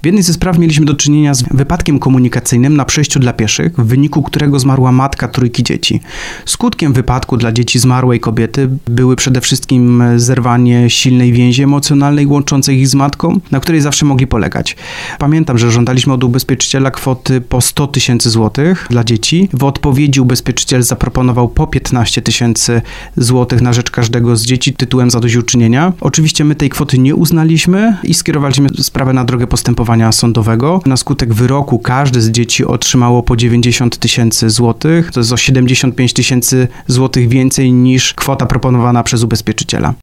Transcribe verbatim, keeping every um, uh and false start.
W jednej ze spraw mieliśmy do czynienia z wypadkiem komunikacyjnym na przejściu dla pieszych, w wyniku którego zmarła matka trójki dzieci. Skutkiem wypadku dla dzieci zmarłej kobiety były przede wszystkim zerwanie silnej więzi emocjonalnej łączącej ich z matką, na której zawsze mogli polegać. Pamiętam, że żądaliśmy od ubezpieczyciela kwoty po sto tysięcy złotych dla dzieci. W odpowiedzi ubezpieczyciel zaproponował po piętnaście tysięcy złotych na rzecz każdego z dzieci tytułem zadośćuczynienia. Oczywiście my tej kwoty nie uznaliśmy i skierowaliśmy sprawę na drogę postępowania sądowego. Na skutek wyroku każde z dzieci otrzymało po dziewięćdziesiąt tysięcy złotych. To jest o siedemdziesiąt pięć tysięcy złotych więcej niż kwota proponowana przez ubezpieczyciela.